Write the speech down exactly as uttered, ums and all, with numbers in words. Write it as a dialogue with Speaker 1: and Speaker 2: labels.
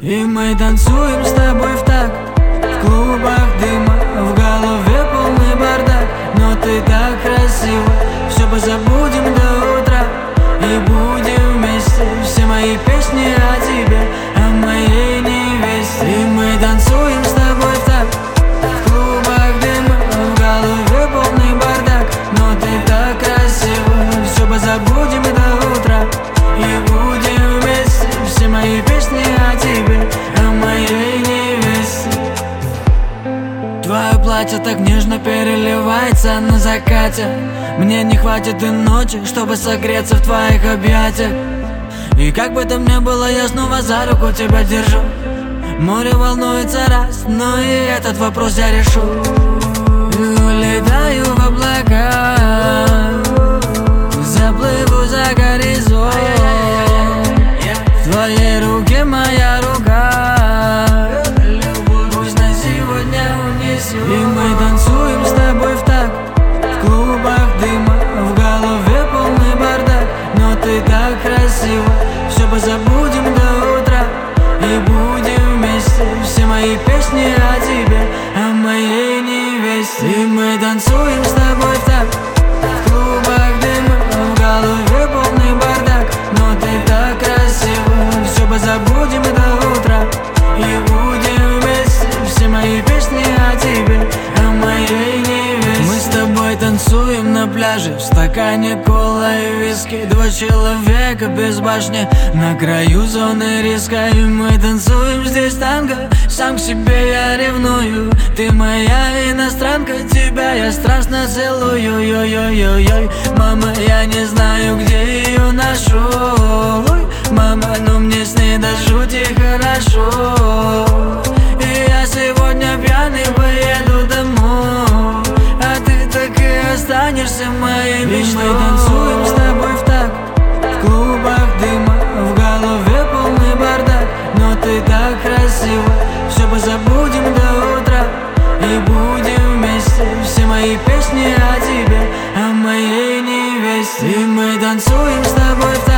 Speaker 1: И мы танцуем с тобой в такт, в клубах дыма, в голове полный бардак. Но ты так красива, все позабудем до утра и будем вместе. Все мои песни о тебе, о моей невесте. И мы танцуем с тобой в такт, в клубах дыма, в голове полный бардак. Но ты так красива, все позабудем до утра и будем вместе. Все мои песни о тебе, о моей невесте. Твое платье так нежно переливается на закате. Мне не хватит и ночи, чтобы согреться в твоих объятиях. И как бы там ни было, я снова за руку тебя держу. Море волнуется раз, но и этот вопрос я решу. И улетаю в облака, заплыву за горизонт. В твоей руке моя рука, пусть на сегодня унесет. И мы танцуем с тобой в такт, в клубах дыма, в голове полный бардак. Но ты так красива, все позабудем до утра и будем вместе. Все мои песни о тебе, о моей невесте. И мы танцуем с тобой в такт, в клубах дыма, в голове полный бардак. Но ты так красива, все позабудем до утра и будем вместе. Все мои песни о тебе, о моей невесте. Мы с тобой танцуем на пляже, в стакане кола и виски. Два человека без башни на краю зоны риска. И мы танцуем здесь танго, сам к себе я ревную. Ты моя иностранка, тебя я страстно целую. Ой-ой-ой-ой. Мама, я не знаю, где ее ношу. Ой, мама, но мне с ней до жути хорошо. И я сегодня пьяный поеду домой, а ты так и останешься моей мечтой. И мы танцуем с тобой в такт, в клубах дыма, в голове полный бардак. Но ты так красива, все позабудем до утра и будем вместе. Все мои песни о тебе, о моей невесте. И мы танцуем с тобой в такт.